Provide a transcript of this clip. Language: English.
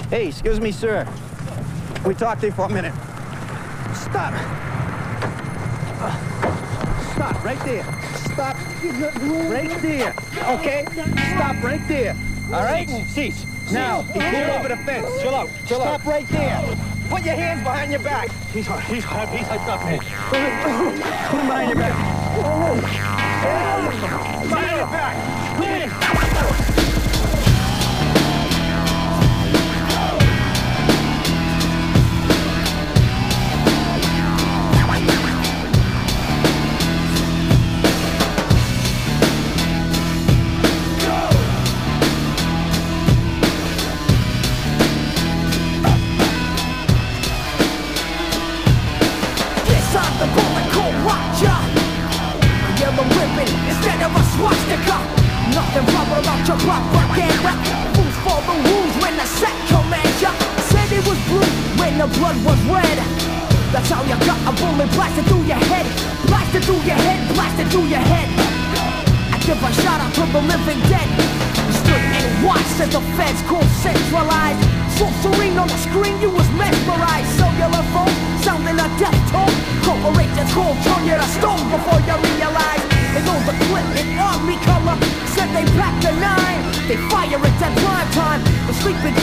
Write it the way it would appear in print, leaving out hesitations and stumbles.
Hey, excuse me, sir. Can we talk to you for a minute? Stop. Stop right there. Stop right there. Okay? Stop right there. All right? Cease. Now, clear over the fence. Chill out. Stop right there. Put your hands behind your back. He's hurt. He's up, man. Put him behind your back. Behind your back. The bullet cold watcher, a yellow ribbon instead of a swastika. Nothing proper about your propaganda. Fools for the wounds when the set commands ya. Said it was blue when the blood was red. That's how you got a bullet blasted through your head. Blasted through your head, blasted through your head. I give a shout out to the living dead. Stood and watched as the feds called centralized. So serene on the screen, you was mesmerized. Cellular phone, sounding a death toll. Corporations cold, turn you to stone before you realize. They know the clip in army color. Said they packed the 9. They fire it at prime time. The sleeping